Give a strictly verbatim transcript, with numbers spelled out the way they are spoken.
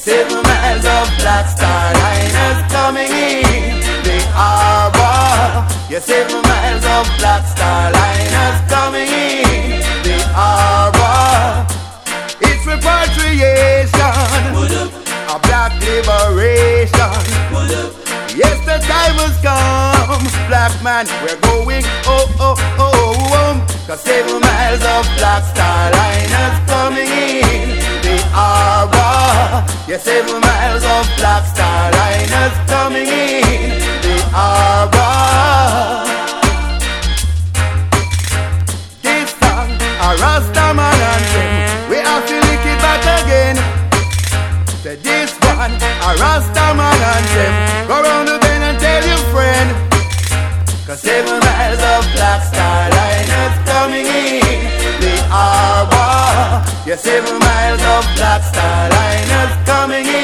seven miles of Black Star Liners coming in the harbor. Yes, seven miles of Black Star Liners coming in the harbor. It's repatriation, a black liberation. Yes, the time has come, black man, we're going, oh, oh, oh, oh. Cause seven miles of Black Star Liners coming in the harbor. Yes, seven miles of Black Star Liners coming in the harbor. This song, a Rastaman anthem, we have to lick it back again. Say this one, a Rastaman anthem, go round the bend and tell your friend. Cause seven miles of Black Star Liners coming in the harbor. Yes, seven miles of Black Star Liners coming in